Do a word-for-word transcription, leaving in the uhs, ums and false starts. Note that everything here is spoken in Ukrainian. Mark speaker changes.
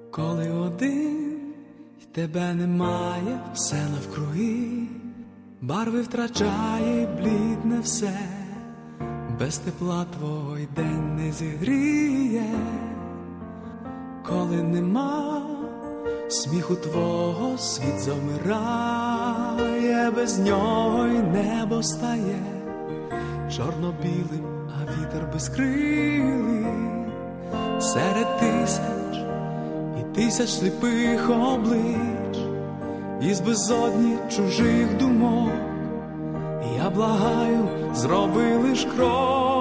Speaker 1: Коли один й тебе немає, все навкруги, барви втрачає, блідне все, без тепла твого й день не зігріє. Коли нема сміху твого, світ замирає, без нього й небо стає чорно-білим, а вітер безкрилий. Серед тисяч і тисяч сліпих облич, із безодні чужих думок, я благаю, зроби лиш крок.